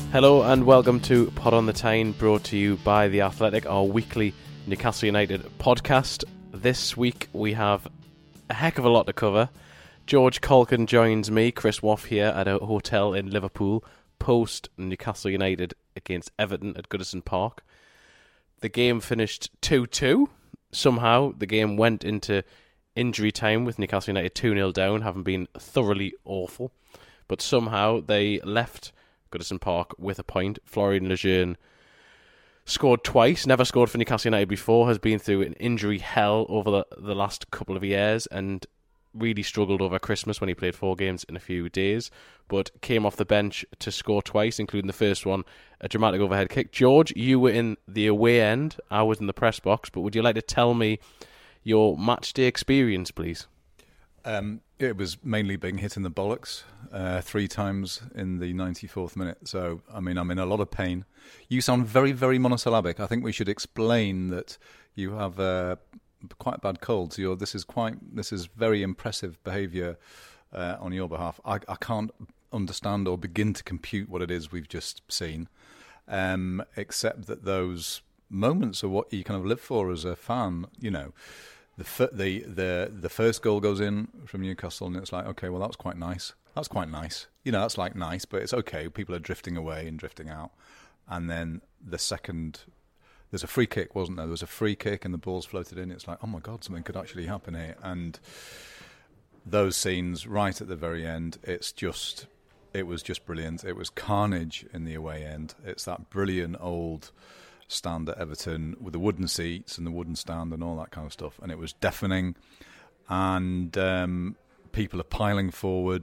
Hello and welcome to Pod on the Tyne, brought to you by The Athletic, our weekly Newcastle United podcast. This week we have a heck of a lot to cover. George Caulkin joins me, Chris Woff, here at a hotel in Liverpool, post Newcastle United against Everton at Goodison Park. The game finished 2-2. Somehow the game went into injury time with Newcastle United 2-0 down, having been thoroughly awful. But somehow they left Goodison Park with a point. Florian Lejeune scored twice, never scored for Newcastle United before, has been through an injury hell over the last couple of years and really struggled over Christmas when he played 4 games in a few days, but came off the bench to score twice, including the first one, a dramatic overhead kick. George, you were in the away end, I was in the press box, but would you like to tell me your match day experience, please? It was mainly being hit in the bollocks 3 times in the 94th minute. So, I mean, I'm in a lot of pain. You sound very, very monosyllabic. I think we should explain that you have quite bad cold. So this is very impressive behaviour on your behalf. I can't understand or begin to compute what it is we've just seen, except that those moments are what you kind of live for as a fan, you know. The first goal goes in from Newcastle, and it's like, okay, well, that was quite nice. That's quite nice. You know, that's like nice, but it's okay. People are drifting away and drifting out. And then the second, there's a free kick, wasn't there? There was a free kick and the ball's floated in. It's like, oh my God, something could actually happen here. And those scenes right at the very end, it was just brilliant. It was carnage in the away end. It's that brilliant old stand at Everton with the wooden seats and the wooden stand and all that kind of stuff, and it was deafening, and people are piling forward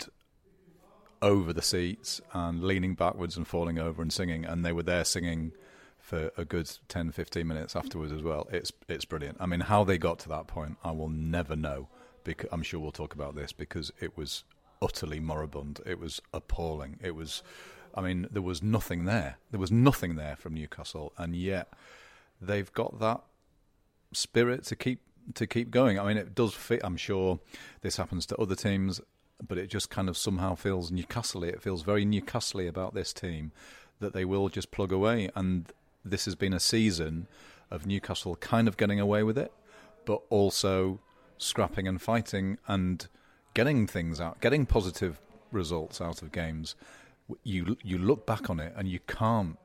over the seats and leaning backwards and falling over and singing, and they were there singing for a good 10-15 minutes afterwards as well. It's brilliant. I mean, how they got to that point I will never know, because I'm sure we'll talk about this, because it was utterly moribund. It was appalling. I mean, there was nothing there. There was nothing there from Newcastle, and yet they've got that spirit to keep going. I mean, it does fit. I'm sure this happens to other teams, but it just kind of somehow feels Newcastle-y. It feels very Newcastle-y about this team, that they will just plug away. And this has been a season of Newcastle kind of getting away with it, but also scrapping and fighting and getting things out, getting positive results out of games. You look back on it and you can't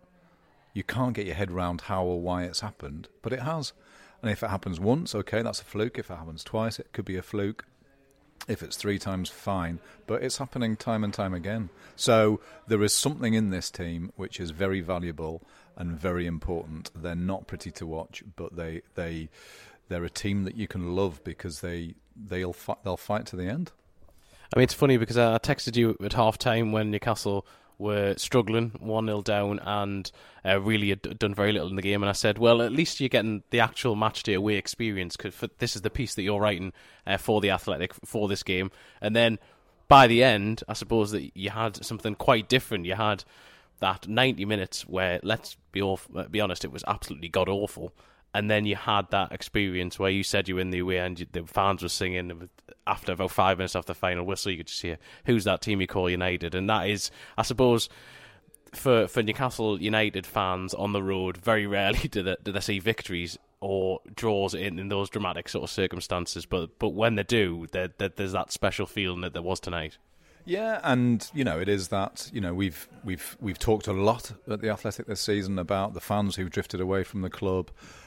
get your head round how or why it's happened, but it has. And if it happens once, okay, that's a fluke. If it happens twice, it could be a fluke. If it's 3 times, fine. But it's happening time and time again. So there is something in this team which is very valuable and very important. They're not pretty to watch, but they're a team that you can love, because they'll fight to the end. I mean, it's funny because I texted you at half-time when Newcastle were struggling, 1-0 down, and really had done very little in the game. And I said, well, at least you're getting the actual matchday away experience, because this is the piece that you're writing for The Athletic for this game. And then by the end, I suppose that you had something quite different. You had that 90 minutes where, let's be honest, it was absolutely god-awful. And then you had that experience where you said you were in the away and the fans were singing. After about 5 minutes after the final whistle, you could just hear, who's that team you call United? And that is, I suppose, for Newcastle United fans on the road, very rarely do they see victories or draws in those dramatic sort of circumstances. But when they do, there's that special feeling that there was tonight. Yeah, and you know, it is that, you know, we've talked a lot at The Athletic this season about the fans who've drifted away from the club.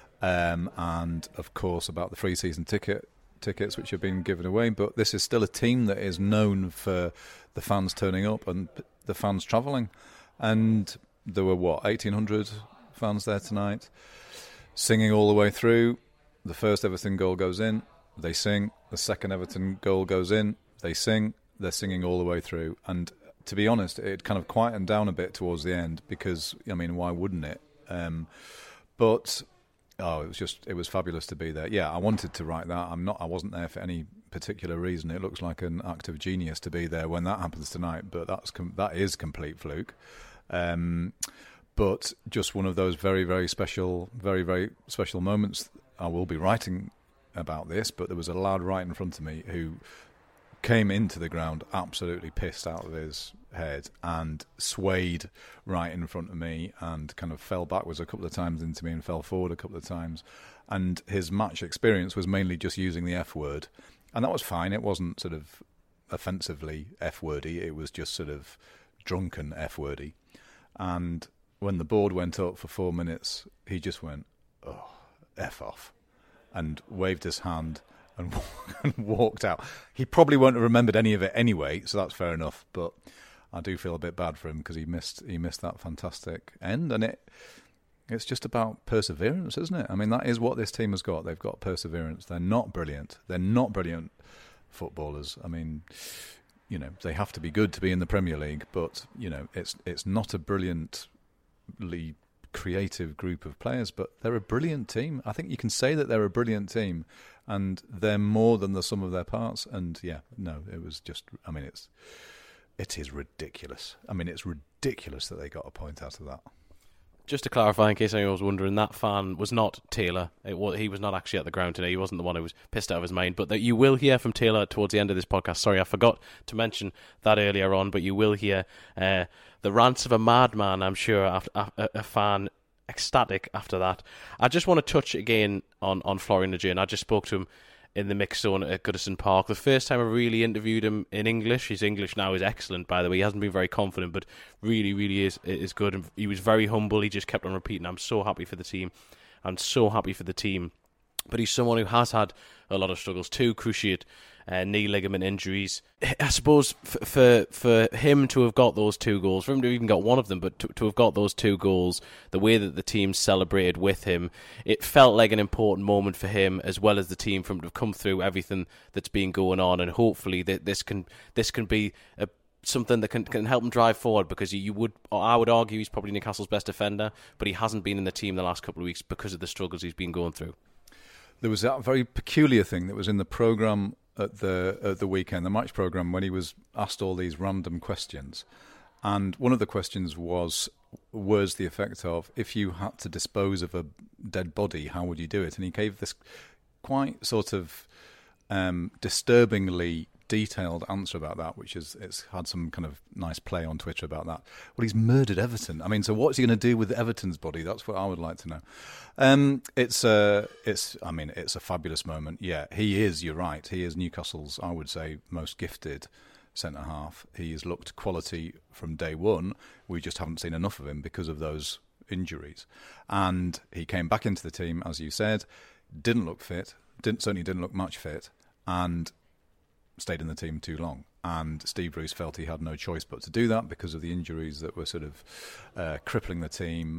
And of course about the free season tickets which have been given away, but this is still a team that is known for the fans turning up and the fans travelling, and there were 1,800 fans there tonight, singing all the way through. The first Everton goal goes in, they sing. The second Everton goal goes in, they sing. They're singing all the way through, and to be honest, it kind of quietened down a bit towards the end, because I mean, why wouldn't it? But it was fabulous to be there. Yeah, I wanted to write that. I wasn't there for any particular reason. It looks like an act of genius to be there when that happens tonight, but that is complete fluke. But just one of those very, very special moments. I will be writing about this, but there was a lad right in front of me who came into the ground absolutely pissed out of his head and swayed right in front of me and kind of fell backwards a couple of times into me and fell forward a couple of times. And his match experience was mainly just using the F word. And that was fine. It wasn't sort of offensively F-wordy. It was just sort of drunken F-wordy. And when the board went up for 4 minutes, he just went, oh, F off, and waved his hand and walked out. He probably won't have remembered any of it anyway, so that's fair enough. But I do feel a bit bad for him because he missed that fantastic end, and it's just about perseverance, isn't it? I mean, that is what this team has got. They've got perseverance. They're not brilliant. They're not brilliant footballers. I mean, you know, they have to be good to be in the Premier League, but you know, it's not a brilliantly creative group of players, but they're a brilliant team. I think you can say that they're a brilliant team, and they're more than the sum of their parts. And yeah, no, it was just, I mean, it is ridiculous. I mean, it's ridiculous that they got a point out of that. Just to clarify, in case anyone was wondering, that fan was not Taylor. He was not actually at the ground today. He wasn't the one who was pissed out of his mind. But that you will hear from Taylor towards the end of this podcast. Sorry, I forgot to mention that earlier on. But you will hear the rants of a madman, I'm sure, after a fan ecstatic after that. I just want to touch again on Florian Lejeune. I just spoke to him in the mixed zone at Goodison Park. The first time I really interviewed him in English. His English now is excellent, by the way. He hasn't been very confident, but really, really is good. And he was very humble. He just kept on repeating, I'm so happy for the team. I'm so happy for the team. But he's someone who has had a lot of struggles. 2 cruciate knee ligament injuries. I suppose for him to have got those 2 goals, for him to have even got one of them, but to have got those 2 goals, the way that the team celebrated with him, it felt like an important moment for him as well as the team, for him to have come through everything that's been going on, and hopefully this can be something that can help him drive forward, because I would argue he's probably Newcastle's best defender, but he hasn't been in the team the last couple of weeks because of the struggles he's been going through. There was that very peculiar thing that was in the programme at the weekend, the match programme, when he was asked all these random questions. And one of the questions was words the effect of, if you had to dispose of a dead body, how would you do it? And he gave this quite sort of disturbingly detailed answer about that, which it's had some kind of nice play on Twitter about that. Well, he's murdered Everton. I mean, so what's he going to do with Everton's body? That's what I would like to know. It's a fabulous moment. Yeah, he is. You're right. He is Newcastle's, I would say, most gifted centre half. He's looked quality from day one. We just haven't seen enough of him because of those injuries. And he came back into the team, as you said, didn't look fit. Certainly didn't look match fit, and stayed in the team too long. And Steve Bruce felt he had no choice but to do that because of the injuries that were sort of crippling the team,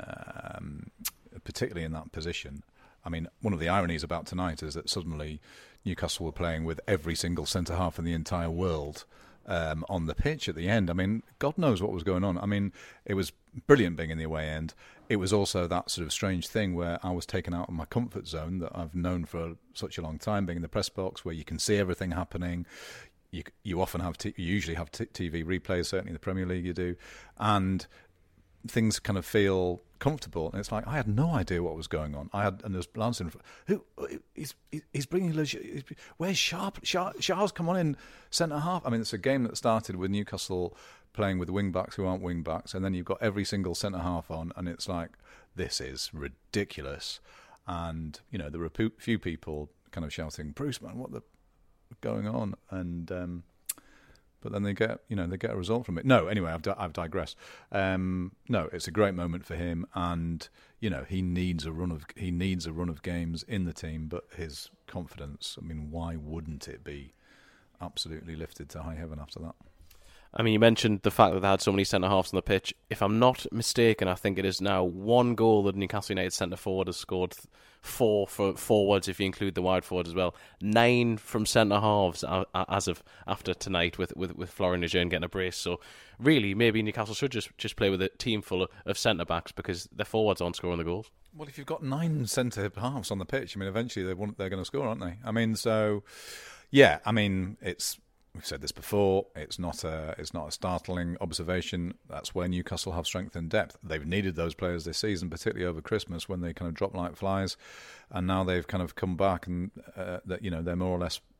particularly in that position. I mean, one of the ironies about tonight is that suddenly Newcastle were playing with every single centre-half in the entire world on the pitch at the end. I mean, God knows what was going on. I mean, it was brilliant being in the away end. It was also that sort of strange thing where I was taken out of my comfort zone that I've known for such a long time, being in the press box where you can see everything happening. You often have you usually have TV replays, certainly in the Premier League you do, and things kind of feel comfortable. And it's like I had no idea what was going on. And there's Lance in who he's bringing. Where's Sharp? Sharp's come on in centre half. I mean, it's a game that started with Newcastle playing with wing backs who aren't wing backs, and then you've got every single centre half on, and it's like, this is ridiculous. And you know, there were a few people kind of shouting, "Bruce, man, what the going on?" And but then they get a result from it. No, anyway, I've digressed. No, it's a great moment for him, and you know, he needs a run of games in the team. But his confidence, I mean, why wouldn't it be absolutely lifted to high heaven after that? I mean, you mentioned the fact that they had so many centre-halves on the pitch. If I'm not mistaken, I think it is now 1 goal that Newcastle United centre-forward has scored, 4 for forwards if you include the wide forward as well. 9 from centre-halves as of after tonight with Florian Lejeune getting a brace. So really, maybe Newcastle should just play with a team full of centre-backs because their forwards aren't scoring the goals. Well, if you've got 9 centre-halves on the pitch, I mean, eventually they're going to score, aren't they? I mean, so, yeah, I mean, we've said this before. It's not a startling observation. That's where Newcastle have strength and depth. They've needed those players this season, particularly over Christmas when they kind of dropped like flies, and now they've kind of come back and that they're more or less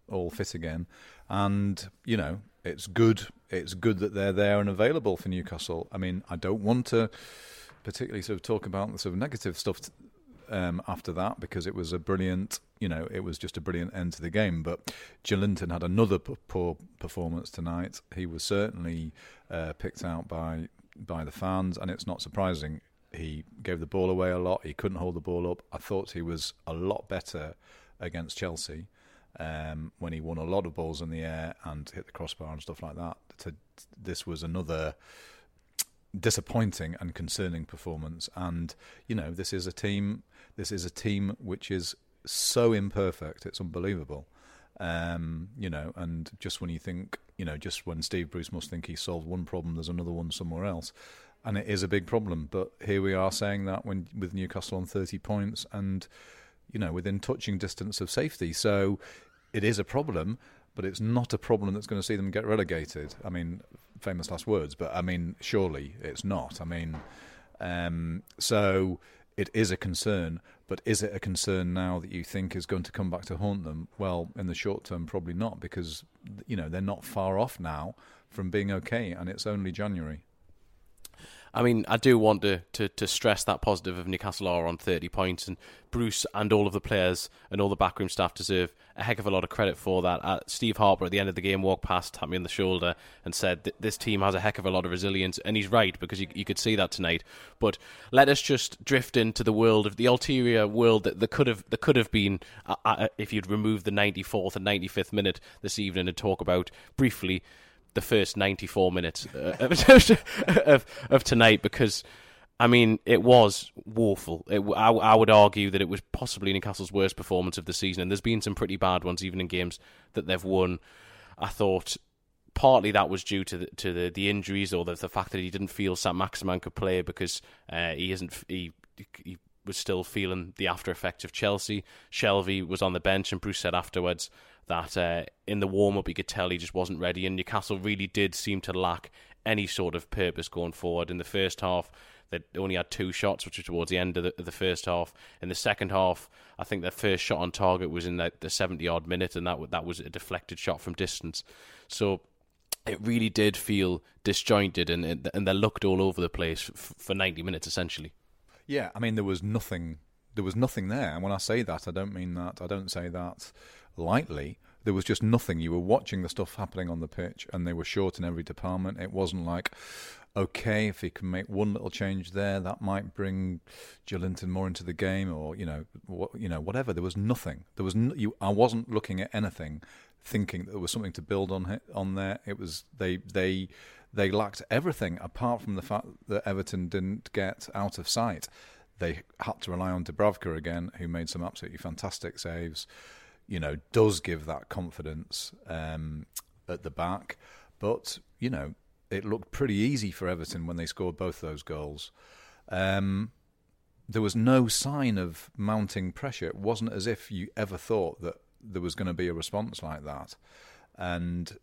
all fit again, and it's good. It's good that they're there and available for Newcastle. I mean, I don't want to particularly sort of talk about the sort of negative stuff after that, because it was a brilliant, it was just a brilliant end to the game. But Joelinton had another poor performance tonight. He was certainly picked out by the fans, and it's not surprising. He gave the ball away a lot. He couldn't hold the ball up. I thought he was a lot better against Chelsea when he won a lot of balls in the air and hit the crossbar and stuff like that. This was another disappointing and concerning performance. And this is a team which is so imperfect, it's unbelievable. And just when you think, just when Steve Bruce must think he solved one problem, there's another one somewhere else. And it is a big problem. But here we are saying that with Newcastle on 30 points and, within touching distance of safety. So it is a problem, but it's not a problem that's going to see them get relegated. I mean, famous last words, but I mean, surely it's not. I mean, so it is a concern, but is it a concern now that you think is going to come back to haunt them? Well, in the short term, probably not, because, they're not far off now from being okay, and it's only January. I mean, I do want to stress that positive of Newcastle are on 30 points, and Bruce and all of the players and all the backroom staff deserve a heck of a lot of credit for that. Steve Harper at the end of the game walked past, tapped me on the shoulder and said, this team has a heck of a lot of resilience, and he's right, because you could see that tonight. But let us just drift into the world of the ulterior world that could have been if you'd removed the 94th and 95th minute this evening, and talk about briefly the first 94 minutes of tonight, because, I mean, it was woeful. I would argue that it was possibly Newcastle's worst performance of the season, and there's been some pretty bad ones, even in games that they've won. I thought partly that was due to the injuries, or the fact that he didn't feel Saint-Maximin could play, because he was still feeling the after effects of Chelsea. Shelvey was on the bench, and Bruce said afterwards that in the warm-up he could tell he just wasn't ready, and Newcastle really did seem to lack any sort of purpose going forward. In the first half, they only had 2 shots, which was towards the end of the first half. In the second half, I think their first shot on target was in the 70-odd minute, and that was a deflected shot from distance. So it really did feel disjointed, and they looked all over the place for 90 minutes, essentially. Yeah, I mean, there was nothing there. And when I say that, I don't say that lightly. There was just nothing. You were watching the stuff happening on the pitch, and they were short in every department. It wasn't like, okay, if he can make one little change there, that might bring Joelinton more into the game, or whatever. There was nothing. I wasn't looking at anything, thinking that there was something to build on there. It was they lacked everything apart from the fact that Everton didn't get out of sight. They had to rely on Dubravka again, who made some absolutely fantastic saves. Does give that confidence at the back. But, it looked pretty easy for Everton when they scored both those goals. There was no sign of mounting pressure. It wasn't as if you ever thought that there was going to be a response like that. And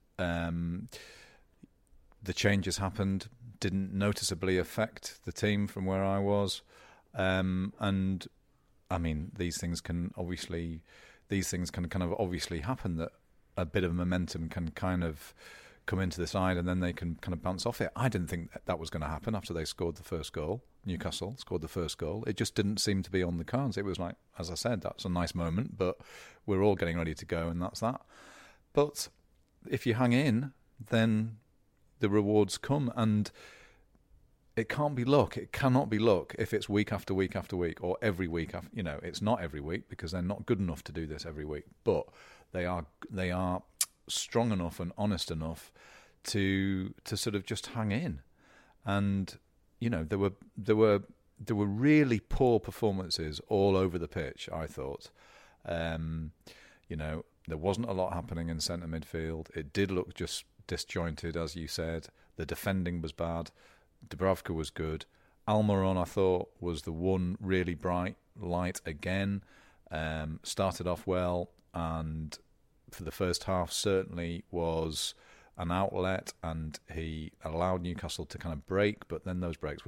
the changes happened, didn't noticeably affect the team from where I was. And, I mean, these things can kind of obviously happen, that a bit of momentum can kind of come into the side and then they can kind of bounce off it. I didn't think that was going to happen after they scored the first goal. Newcastle scored the first goal. It just didn't seem to be on the cards. It was like, as I said, that's a nice moment, but we're all getting ready to go, and that's that. But if you hang in, then the rewards come, and it can't be luck. It cannot be luck if it's week after week after week, or every week after. It's not every week, because they're not good enough to do this every week. But they are strong enough and honest enough to sort of just hang in. And there were really poor performances all over the pitch, I thought. There wasn't a lot happening in centre midfield. It did look just disjointed, as you said. The defending was bad. Dubravka was good. Almiron, I thought, was the one really bright light again. Started off well, and for the first half certainly was an outlet, and he allowed Newcastle to kind of break. But then those breaks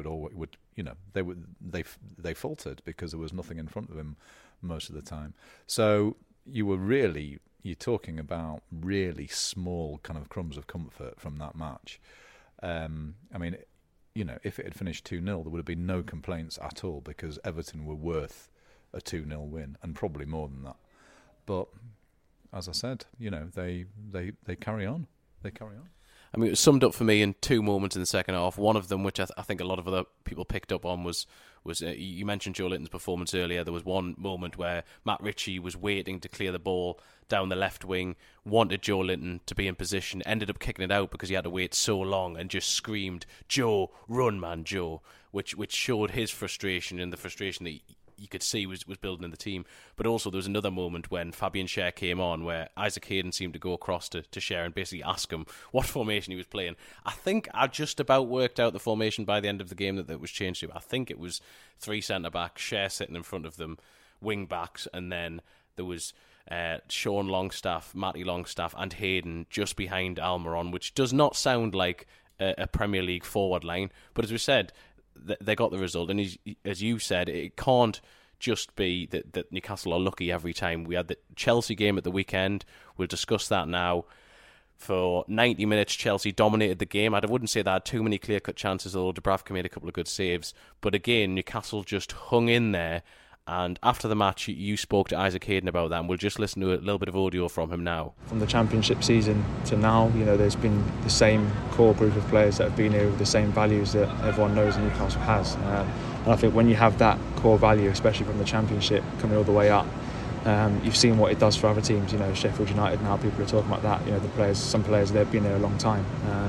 they faltered because there was nothing in front of him most of the time. So you were really, you're talking about really small kind of crumbs of comfort from that match. I mean, if it had finished 2-0, there would have been no complaints at all because Everton were worth a 2-0 win and probably more than that. But as I said, they carry on. They carry on. I mean, it was summed up for me in two moments in the second half. One of them, which I think a lot of other people picked up on, was you mentioned Joe Linton's performance earlier. There was one moment where Matt Ritchie was waiting to clear the ball down the left wing, wanted Joe Linton to be in position, ended up kicking it out because he had to wait so long, and just screamed, "Joe, run, man, Joe," which showed his frustration and the frustration that you could see was building in the team. But also there was another moment when Fabian Schär came on where Isaac Hayden seemed to go across to Schär and basically ask him what formation he was playing. I think I just about worked out the formation by the end of the game that was changed to. I think it was 3 centre-backs, Schär sitting in front of them, wing-backs, and then there was Sean Longstaff, Matty Longstaff and Hayden just behind Almiron, which does not sound like a Premier League forward line. But as we said, they got the result, and as you said, it can't just be that Newcastle are lucky every time. We had the Chelsea game at the weekend. We'll discuss that now. For 90 minutes, Chelsea dominated the game. I wouldn't say they had too many clear-cut chances, although Dubravka made a couple of good saves. But again, Newcastle just hung in there. And after the match, you spoke to Isaac Hayden about that, and we'll just listen to a little bit of audio from him now. From the Championship season to now, there's been the same core group of players that have been here with the same values that everyone knows Newcastle has. And I think when you have that core value, especially from the Championship coming all the way up, you've seen what it does for other teams. Sheffield United now, people are talking about that. Some players they've been there a long time.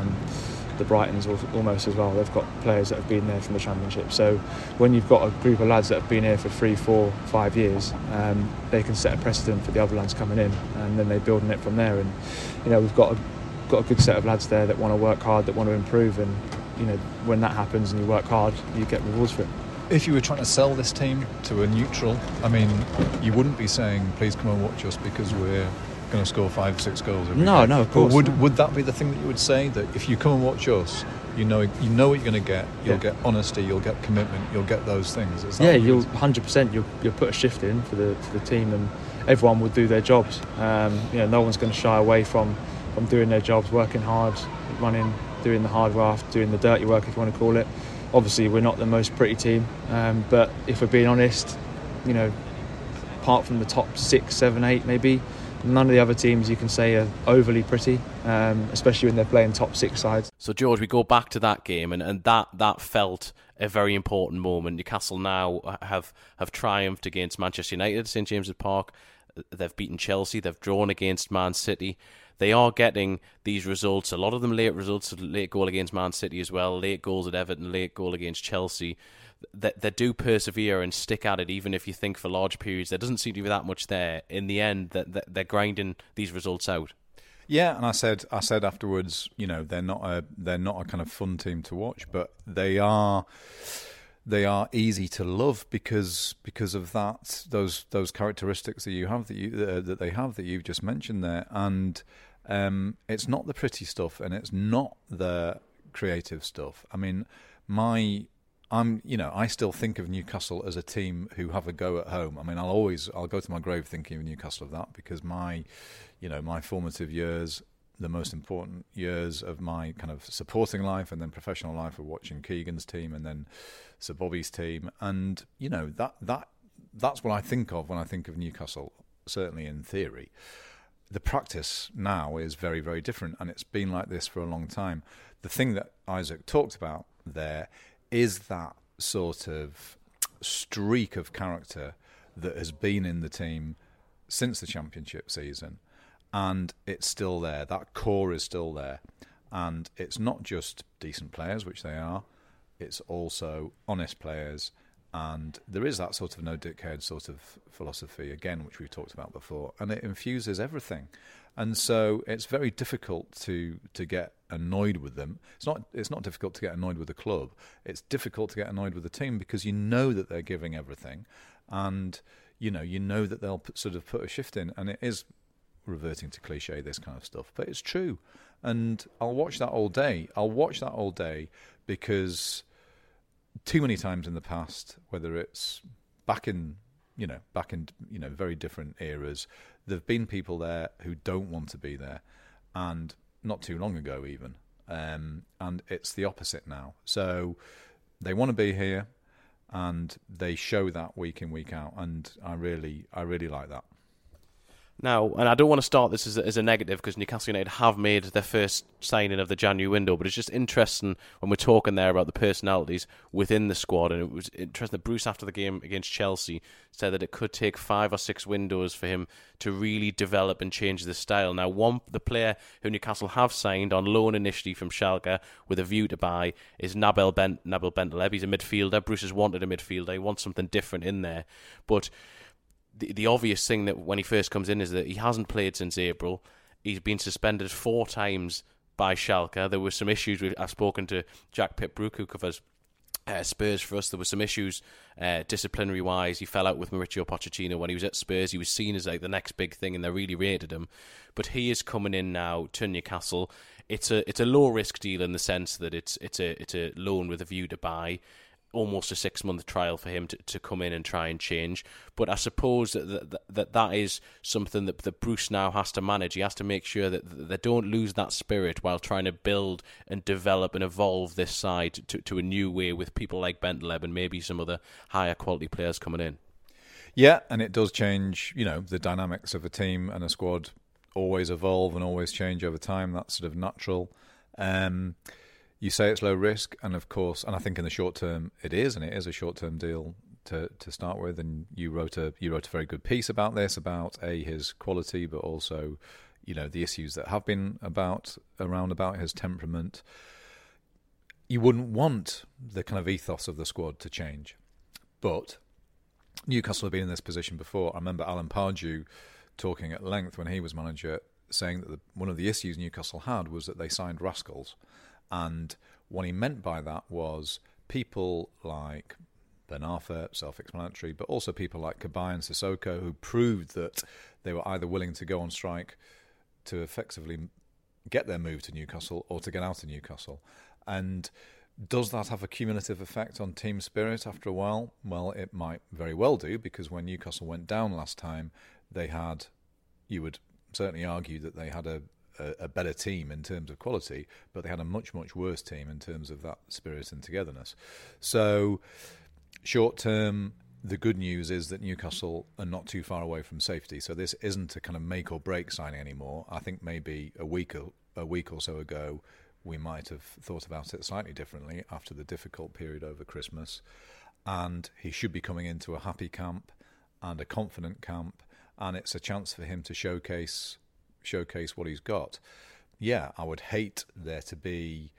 The Brightons almost as well. They've got players that have been there from the Championship. So when you've got a group of lads that have been here for 3, 4, 5 years, they can set a precedent for the other lads coming in, and then they build on it from there. And we've got a good set of lads there that want to work hard, that want to improve, and when that happens and you work hard, you get rewards for it. If you were trying to sell this team to a neutral, I mean, you wouldn't be saying, please come and watch us because we're going to score 5, 6 goals every No, day. no, of course. Would that be the thing that you would say, that if you come and watch us, you know what you're going to get? You'll get honesty, you'll get commitment, you'll get those things. You'll 100%. You'll put a shift in for the team, and everyone will do their jobs. No one's going to shy away from doing their jobs, working hard, running, doing the hard graft, doing the dirty work, if you want to call it. Obviously, we're not the most pretty team, but if we're being honest, apart from the top 6, 7, 8, maybe, none of the other teams you can say are overly pretty, especially when they're playing top 6 sides. So, George, we go back to that game, and that felt a very important moment. Newcastle now have triumphed against Manchester United at St James's Park. They've beaten Chelsea. They've drawn against Man City. They are getting these results, a lot of them late results, late goal against Man City as well, late goals at Everton, late goal against Chelsea. They do persevere and stick at it, even if you think for large periods there doesn't seem to be that much there. In the end, that they're grinding these results out. Yeah, and I said afterwards, they're not a kind of fun team to watch, but they are easy to love because of those characteristics that you have that they have that you've just mentioned there, and it's not the pretty stuff and it's not the creative stuff. I mean, I still think of Newcastle as a team who have a go at home. I mean, I'll go to my grave thinking of Newcastle of that, because my formative years, the most important years of my kind of supporting life and then professional life, were watching Keegan's team and then Sir Bobby's team, and that's what I think of when I think of Newcastle. Certainly in theory. The practice now is very, very different, and it's been like this for a long time. The thing that Isaac talked about there is that sort of streak of character that has been in the team since the Championship season, and it's still there. That core is still there, and it's not just decent players, which they are, it's also honest players, and there is that sort of no dickhead sort of philosophy, again, which we've talked about before, and it infuses everything. And so it's very difficult to get annoyed with them. It's not difficult to get annoyed with the club. It's difficult to get annoyed with the team, because you know that they're giving everything, and you know that they'll sort of put a shift in. And it is reverting to cliche, this kind of stuff, but it's true. And I'll watch that all day. Because too many times in the past, whether it's back in very different eras, There have been people there who don't want to be there, and not too long ago even. And it's the opposite now. So they want to be here, and they show that week in, week out, and I really like that. Now, and I don't want to start this as a negative, because Newcastle United have made their first signing of the January window, but it's just interesting when we're talking there about the personalities within the squad. And it was interesting that Bruce, after the game against Chelsea, said that it could take 5 or 6 windows for him to really develop and change the style. Now, the player who Newcastle have signed on loan initially from Schalke with a view to buy is Nabil Bentaleb. He's a midfielder. Bruce has wanted a midfielder. He wants something different in there. But the obvious thing that when he first comes in is that he hasn't played since April. He's been suspended 4 times by Schalke. There were some issues. I've spoken to Jack Pitbrook, who covers Spurs for us. There were some issues disciplinary-wise. He fell out with Mauricio Pochettino when he was at Spurs. He was seen as like the next big thing, and they really rated him. But he is coming in now to Newcastle. It's a low-risk deal in the sense that it's a loan with a view to buy. Almost a 6-month trial for him to come in and try and change. But I suppose that is something that Bruce now has to manage. He has to make sure that they don't lose that spirit while trying to build and develop and evolve this side to a new way with people like Bentaleb and maybe some other higher quality players coming in. Yeah, and it does change, the dynamics of a team and a squad always evolve and always change over time. That's sort of natural. You say it's low risk, and of course, and I think in the short term it is, and it is a short term deal to start with. And you wrote a very good piece about this, about his quality, but also, the issues that have been around about his temperament. You wouldn't want the kind of ethos of the squad to change, but Newcastle have been in this position before. I remember Alan Pardew talking at length when he was manager, saying that one of the issues Newcastle had was that they signed rascals. And what he meant by that was people like Ben Arfa, self-explanatory, but also people like Cabaye and Sissoko, who proved that they were either willing to go on strike to effectively get their move to Newcastle or to get out of Newcastle. And does that have a cumulative effect on team spirit after a while? Well, it might very well do, because when Newcastle went down last time, you would certainly argue that they had a better team in terms of quality, but they had a much, much worse team in terms of that spirit and togetherness. So, short term, the good news is that Newcastle are not too far away from safety. So this isn't a kind of make or break signing anymore. I think maybe a week or so ago, we might have thought about it slightly differently after the difficult period over Christmas. And he should be coming into a happy camp and a confident camp, and it's a chance for him to showcase what he's got. Yeah, I would hate there to be,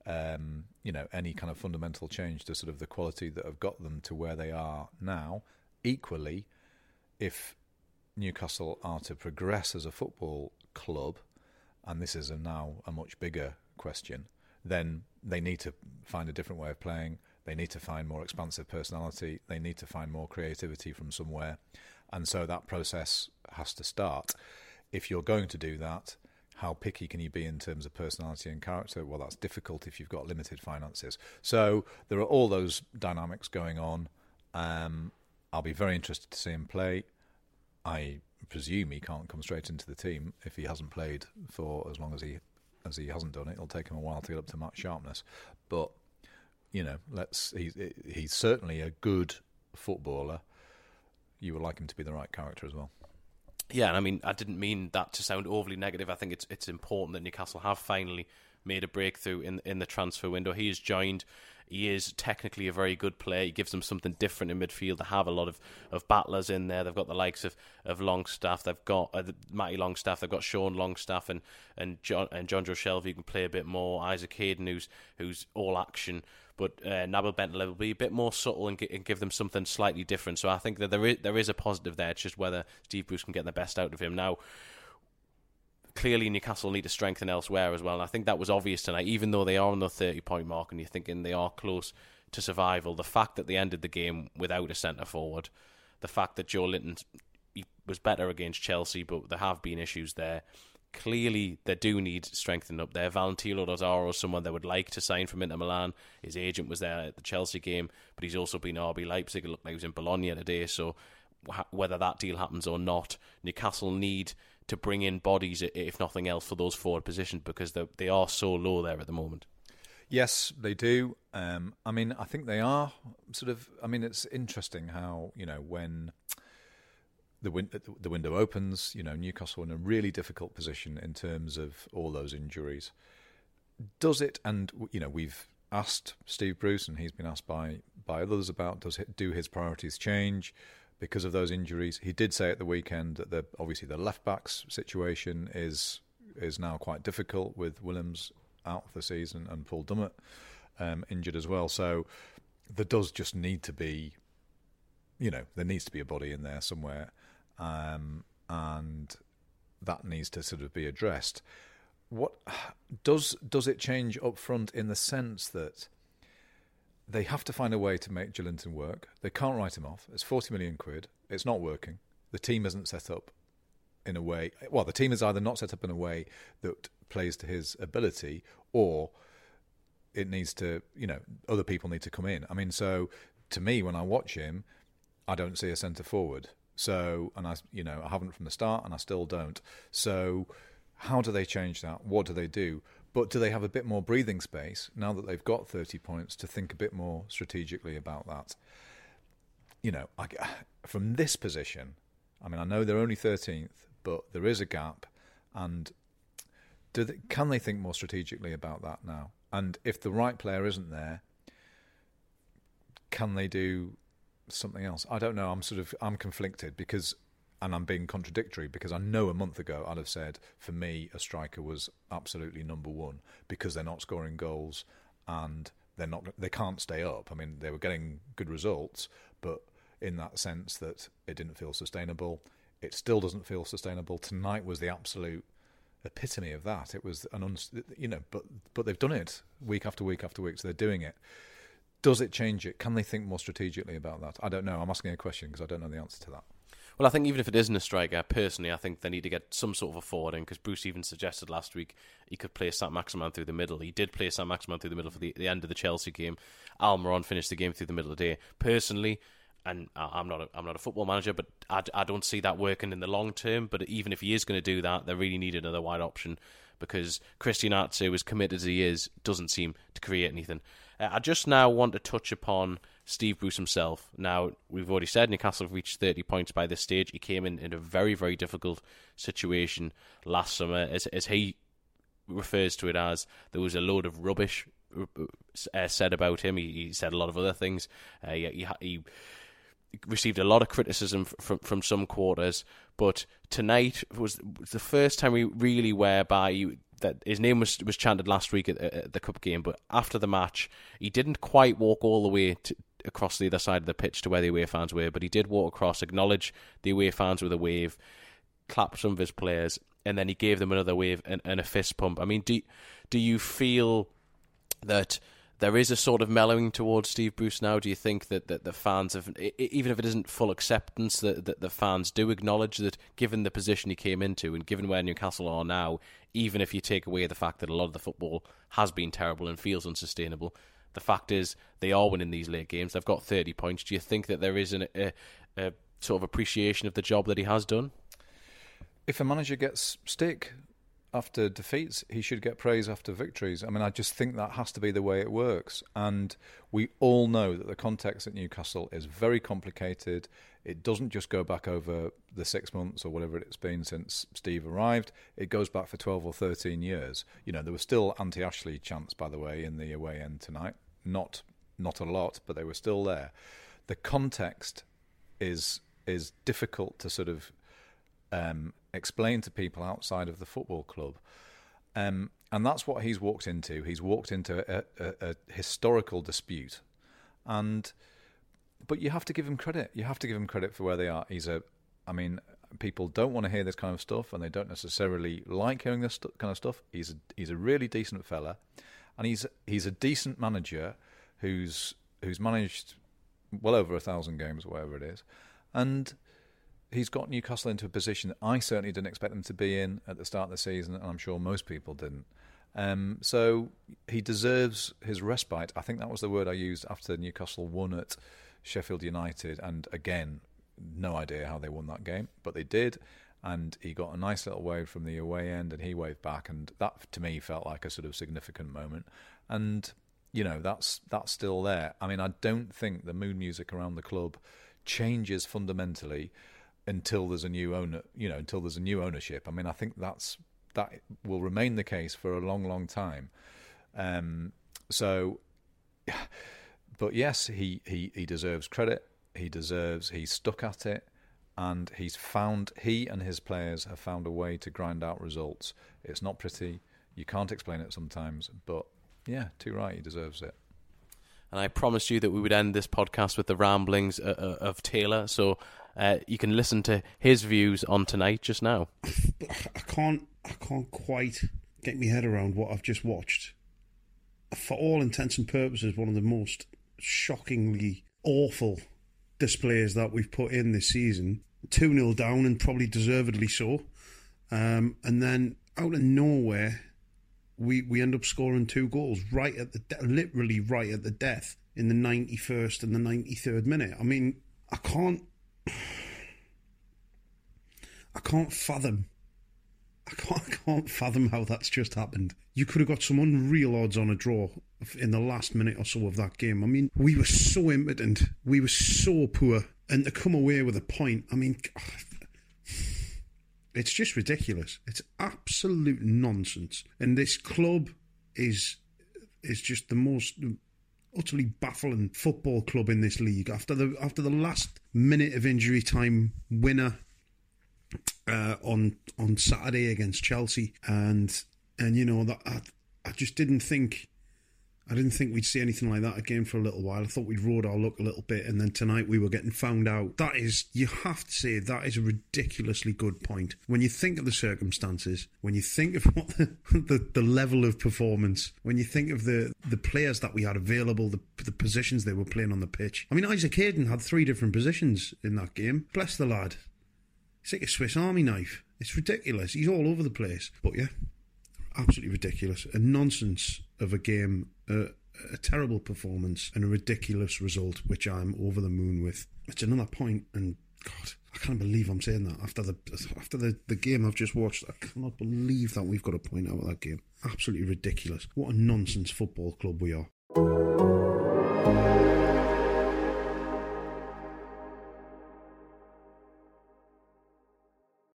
any kind of fundamental change to sort of the quality that have got them to where they are now. Equally, if Newcastle are to progress as a football club, and this is now a much bigger question, then they need to find a different way of playing. They need to find more expansive personality. They need to find more creativity from somewhere. And so that process has to start. If you're going to do that, how picky can you be in terms of personality and character? Well, that's difficult if you've got limited finances. So there are all those dynamics going on. I'll be very interested to see him play. I presume he can't come straight into the team if he hasn't played for as long as he hasn't done it. It'll take him a while to get up to match sharpness. But, he's certainly a good footballer. You would like him to be the right character as well. Yeah, and I mean, I didn't mean that to sound overly negative. I think it's important that Newcastle have finally made a breakthrough in the transfer window. He has joined. He is technically a very good player. He gives them something different in midfield. They have a lot of battlers in there. They've got the likes of Longstaff. They've got Matty Longstaff. They've got Sean Longstaff and Jonjo Shelvey, who can play a bit more. Isaac Hayden, who's all action. But Nabil Bentaleb will be a bit more subtle and give them something slightly different. So I think that there is a positive there. It's just whether Steve Bruce can get the best out of him. Now, clearly Newcastle need to strengthen elsewhere as well. And I think that was obvious tonight, even though they are on the 30-point mark and you're thinking they are close to survival. The fact that they ended the game without a centre-forward, the fact that Joe Linton was better against Chelsea, but there have been issues there. Clearly, they do need strengthening up there. Valentino Lazaro is someone they would like to sign from Inter Milan. His agent was there at the Chelsea game, but he's also been RB Leipzig. It looked like he was in Bologna today. So whether that deal happens or not, Newcastle need to bring in bodies, if nothing else, for those forward positions, because they are so low there at the moment. Yes, they do. I mean, I think they are sort of. I mean, it's interesting how, when the window opens, Newcastle are in a really difficult position in terms of all those injuries. Does it? And we've asked Steve Bruce, and he's been asked by others about do his priorities change because of those injuries. He did say at the weekend that obviously the left backs situation is now quite difficult, with Williams out for the season and Paul Dummett injured as well. So there does just need to be, there needs to be a body in there somewhere, and that needs to sort of be addressed. What does it change up front in the sense that they have to find a way to make Joelinton work? They can't write him off. It's 40 million quid. It's not working. The team isn't set up in a way. Well, the team is either not set up in a way that plays to his ability, or it needs to, other people need to come in. I mean, so to me, when I watch him, I don't see a centre forward. So, and I haven't from the start, and I still don't. So, how do they change that? What do they do? But do they have a bit more breathing space now that they've got 30 points to think a bit more strategically about that? From this position, I mean, I know they're only 13th, but there is a gap, and can they think more strategically about that now? And if the right player isn't there, can they do something else? I don't know. I'm conflicted and I'm being contradictory, because I know a month ago I'd have said, for me, a striker was absolutely number one, because they're not scoring goals and they can't stay up. I mean, they were getting good results, but in that sense that it didn't feel sustainable. It still doesn't feel sustainable. Tonight was the absolute epitome of that. It was but they've done it week after week after week, so they're doing it. Does it change it? Can they think more strategically about that? I don't know. I'm asking a question because I don't know the answer to that. Well, I think even if it isn't a striker, personally, I think they need to get some sort of a forward in, because Bruce even suggested last week he could play Saint-Maximin through the middle. He did play Saint-Maximin through the middle for the end of the Chelsea game. Almiron finished the game through the middle of the day. Personally, and I'm not a football manager, but I don't see that working in the long term. But even if he is going to do that, they really need another wide option, because Christian Atsu, as committed as he is, doesn't seem to create anything. I just now want to touch upon Steve Bruce himself. Now, we've already said Newcastle have reached 30 points by this stage. He came in a very, very difficult situation last summer. As he refers to it as, there was a load of rubbish said about him. He said a lot of other things. He received a lot of criticism from some quarters, but tonight was the first time whereby that his name was chanted last week at the cup game, but after the match he didn't quite walk all the way across the other side of the pitch to where the away fans were, but he did walk across, acknowledge the away fans with a wave, clap some of his players, and then he gave them another wave and a fist pump. I mean, do you feel that there is a sort of mellowing towards Steve Bruce now? Do you think that the fans have, even if it isn't full acceptance, that the fans do acknowledge that, given the position he came into and given where Newcastle are now, even if you take away the fact that a lot of the football has been terrible and feels unsustainable, the fact is they are winning these late games. They've got 30 points. Do you think that there is a sort of appreciation of the job that he has done? If a manager gets stick after defeats, he should get praise after victories. I mean, I just think that has to be the way it works. And we all know that the context at Newcastle is very complicated. It doesn't just go back over the 6 months or whatever it's been since Steve arrived. It goes back for 12 or 13 years. There was still anti-Ashley chants, by the way, in the away end tonight. Not a lot, but they were still there. The context is difficult to sort of explain to people outside of the football club, and that's what he's walked into. He's walked into a historical dispute, but you have to give him credit. You have to give him credit for where they are. People don't want to hear this kind of stuff, and they don't necessarily like hearing this kind of stuff. He's a really decent fella, and he's a decent manager who's managed well over 1,000 games, or whatever it is, and he's got Newcastle into a position that I certainly didn't expect them to be in at the start of the season, and I'm sure most people didn't. So he deserves his respite. I think that was the word I used after Newcastle won at Sheffield United, and again, no idea how they won that game, but they did. And he got a nice little wave from the away end, and he waved back, and that to me felt like a sort of significant moment. And that's still there. I mean, I don't think the mood music around the club changes fundamentally until there's a new owner. Until there's a new ownership. I mean, I think that will remain the case for a long, long time. But yes, he deserves credit. He's stuck at it. And he and his players have found a way to grind out results. It's not pretty. You can't explain it sometimes. But yeah, too right, he deserves it. And I promised you that we would end this podcast with the ramblings of Taylor. So you can listen to his views on tonight just now. I can't quite get my head around what I've just watched. For all intents and purposes, one of the most shockingly awful displays that we've put in this season. 2-0 down, and probably deservedly so. And then out of nowhere, we end up scoring 2 goals literally right at the death in the 91st and the 93rd minute. I mean, I can't fathom how that's just happened. You could have got some unreal odds on a draw in the last minute or so of that game. I mean, we were so impotent. We were so poor. And to come away with a point, I mean, it's just ridiculous. It's absolute nonsense. And this club is just the most utterly baffling football club in this league. After the last minute of injury time winner on Saturday against Chelsea, and that I just didn't think we'd see anything like that again for a little while. I thought we'd rode our luck a little bit, and then tonight we were getting found out. You have to say that is a ridiculously good point. When you think of the circumstances, when you think of what the level of performance, when you think of the players that we had available, the positions they were playing on the pitch. I mean, Isaac Hayden had 3 different positions in that game. Bless the lad. It's like a Swiss Army knife. It's ridiculous. He's all over the place. But yeah, absolutely ridiculous. A nonsense of a game, a terrible performance, and a ridiculous result, which I'm over the moon with. It's another point, and God, I can't believe I'm saying that after the game I've just watched. I cannot believe that we've got a point out of that game. Absolutely ridiculous. What a nonsense football club we are.